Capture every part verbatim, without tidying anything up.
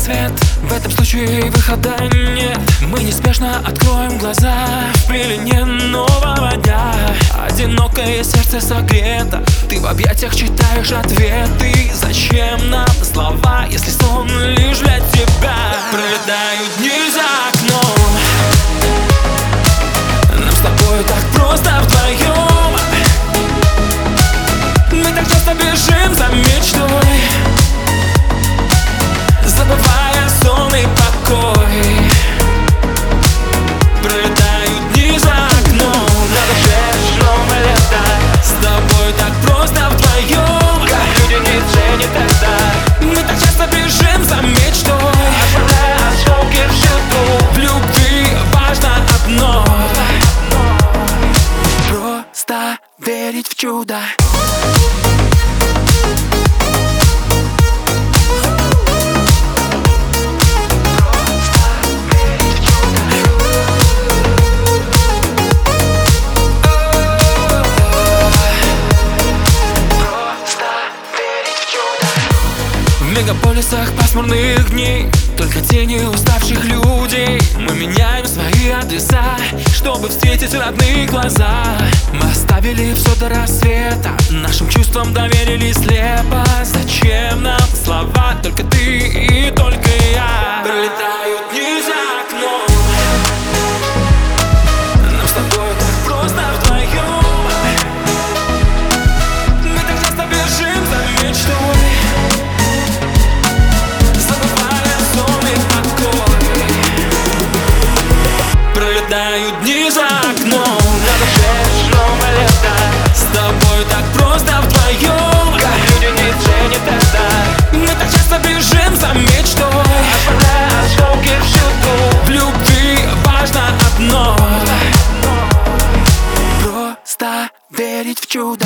рассвет. В этом случае выхода нет. Мы неспешно откроем глаза в пелене нового дня. Одинокое сердце согрето, ты в объятиях читаешь ответы. Зачем нам слова, если сон лишь для тебя? Пролетают дни за окном, нам с тобой так просто вдвоем. Мы так часто бежим за мечтой, забывая сон и покой. Пролетают дни за окном, надо же снова лето. С тобой так просто вдвоем, как люди не ценят это. Мы так часто бежим за мечтой, оставляя осколки всюду. В любви важно одно — просто верить в чудо. В мегаполисах пасмурных дней только тени уставших людей. Мы меняем свои адреса, чтобы встретить родные глаза. Мы оставили все до рассвета, нашим чувствам доверились слепо. Зачем нам слова, только ты и только я? Пролетают дни за окном, нам с тобой так просто вдвоем. Мы так часто бежим за мечтой, пролетают дни за окном, надо же снова лето. С тобой так просто вдвоем, как люди не ценят это. Мы так часто бежим за мечтой, оставляя осколки всюду. В любви важно одно — просто верить в чудо.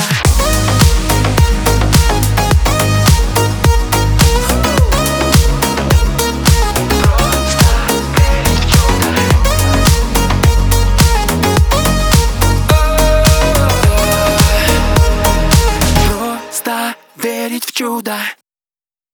Верить в чудо.